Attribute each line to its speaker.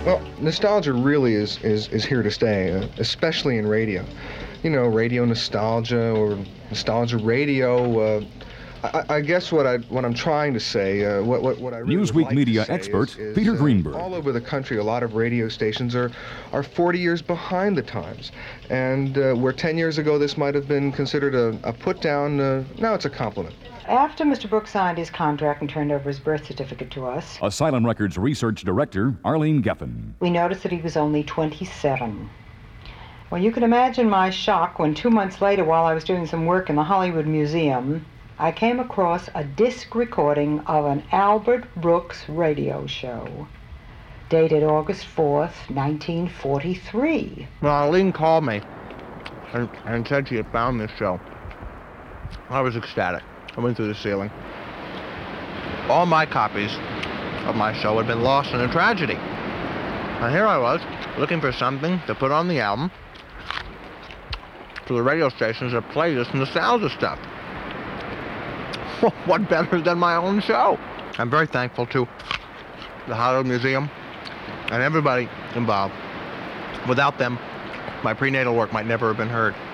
Speaker 1: Well, nostalgia really is here to stay, especially in radio. You know, radio nostalgia or nostalgia radio. I guess what I'm trying to say, what I really would
Speaker 2: Newsweek
Speaker 1: like
Speaker 2: media
Speaker 1: to say
Speaker 2: expert
Speaker 1: is,
Speaker 2: Peter Greenberg.
Speaker 1: all over the country, a lot of radio stations are 40 years behind the times, and where 10 years ago this might have been considered a put down, now it's a compliment.
Speaker 3: After Mr. Brooks signed his contract and turned over his birth certificate to us,
Speaker 2: Asylum Records research director Arlene Geffen.
Speaker 3: we noticed that he was only 27. Well, you can imagine my shock when 2 months later, while I was doing some work in the Hollywood Museum, I came across a disc recording of an Albert Brooks radio show, dated August 4th, 1943.
Speaker 4: Well, Arlene called me and said she had found this show. I was ecstatic. I went through the ceiling. All my copies of my show had been lost in a tragedy. And here I was, looking for something to put on the album for the radio stations that play this nostalgia stuff. What better than my own show? I'm very thankful to the Hollywood Museum and everybody involved. Without them, my prenatal work might never have been heard.